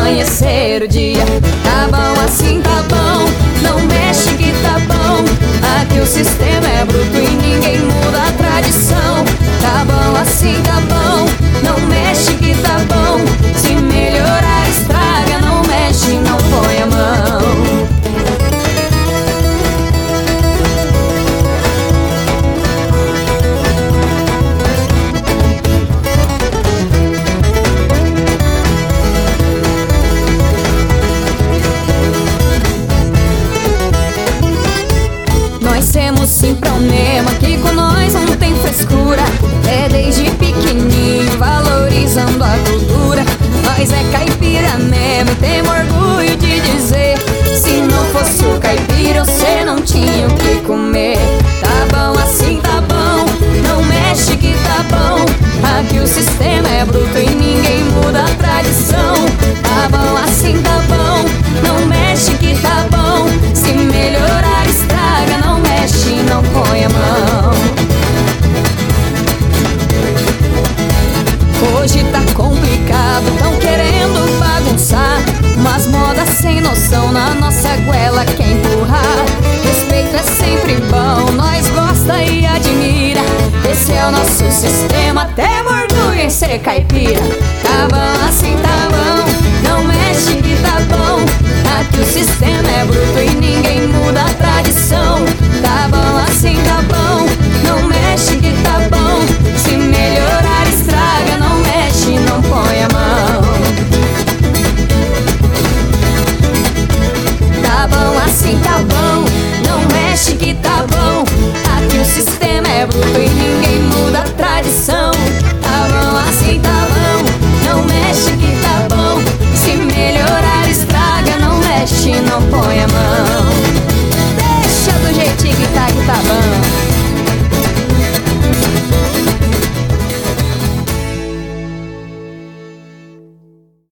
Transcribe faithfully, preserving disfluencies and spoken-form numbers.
amanhecer o dia. Tá bom assim, tá bom, não mexe que tá bom. Aqui o sistema é bruto e ninguém muda a tradição. Tá bom assim, tá bom, não mexe que tá bom. Se melhorar estraga, não mexe, não põe a mão. Nós temos sim problema, que com nós não tem frescura. É desde pequenininho, valorizando a cultura. Nós é caipira mesmo, temos orgulho de dizer. Se não fosse o caipira, você não tinha o que comer. Tá bom assim, tá bom, não mexe que tá bom. Aqui o sistema é bruto e ninguém muda a tradição. Tá bom assim, tá bom, não mexe que tá bom. Se melhorar estraga, não mexe, não põe a mão. Hoje tá complicado, tão querendo bagunçar. Umas modas sem noção na nossa goela quer empurrar. Respeito é sempre bom, nós gosta e admira. Esse é o nosso sistema, temos orgulho em ser caipira. Tá bom assim, tá